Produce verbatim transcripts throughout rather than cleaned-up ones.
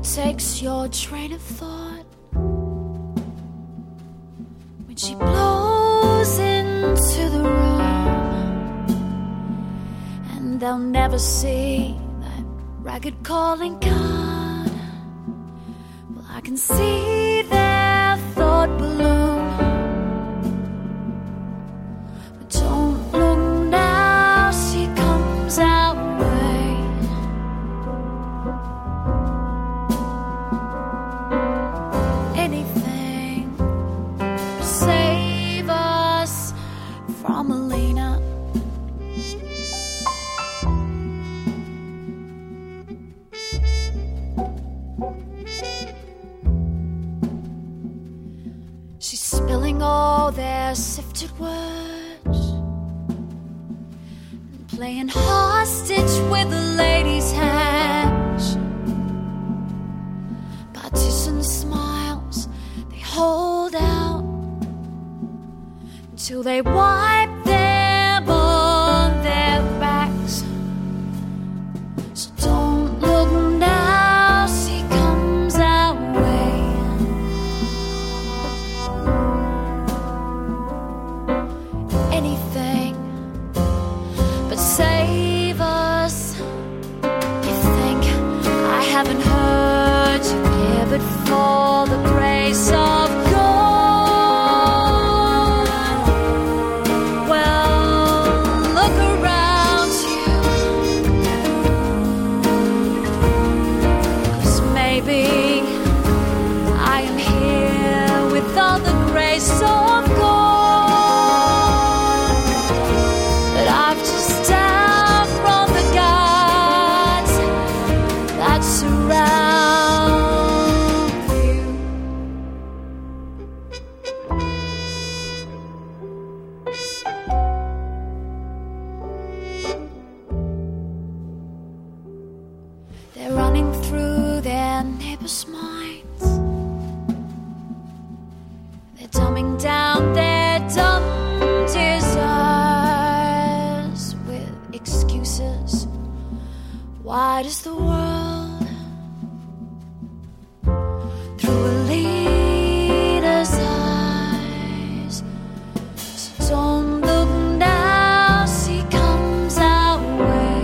takes your train of thought when she blows into the room, and they'll never see that ragged calling card. Well, I can see their thought balloon, but don't look now, she comes our way. Anything to save us from Alina. She's spilling all their sifted words and playing hostage with the lady's hands. Partition smiles, they hold out until they wipe them on their backs. So don't look now, she comes our way. Anything but save us. You think I haven't heard you care, but for the grace of God, well, look around you, 'cause maybe I am here with all the grace of God, but I've just outrun the gods that surround you. They're running through their neighbors' minds. They're dumbing down their dumb desires with excuses. Wide as the world through a leader's eyes. So don't look now, she comes our way.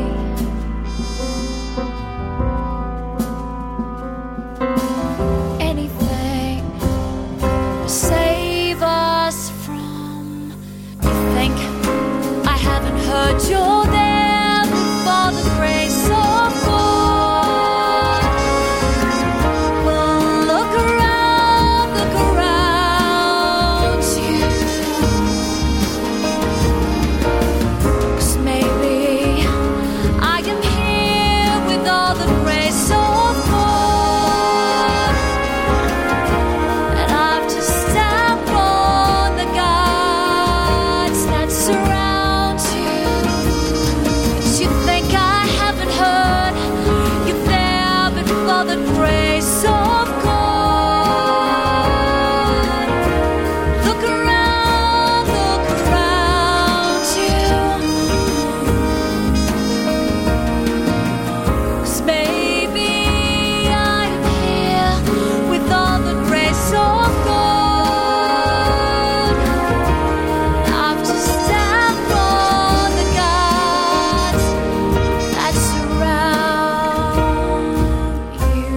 Anything to save us from. You think I haven't heard you're there for the grace of God. Well, look around, look around you, 'cause maybe I am here with all the grace of God, and I've just stepped on the gods that surround you. But you think I haven't heard you there, but for the grace of God, look around, look around you, 'cause maybe I'm here with all the grace of God. I've just stepped on the gods that surround you.